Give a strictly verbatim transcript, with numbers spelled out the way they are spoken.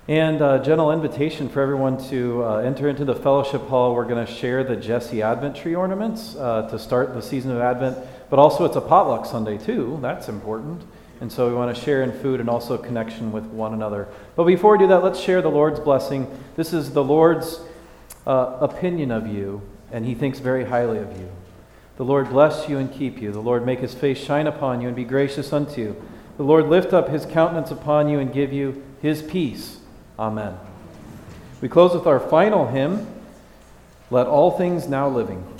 And a gentle invitation for everyone to uh, enter into the fellowship hall. We're going to share the Jesse Advent tree ornaments uh, to start the season of Advent, but also it's a potluck Sunday too. That's important. And so we want to share in food and also connection with one another. But before we do that, let's share the Lord's blessing. This is the Lord's uh, opinion of you, and he thinks very highly of you. The Lord bless you and keep you. The Lord make his face shine upon you and be gracious unto you. The Lord lift up his countenance upon you and give you his peace. Amen. We close with our final hymn, Let All Things Now Living.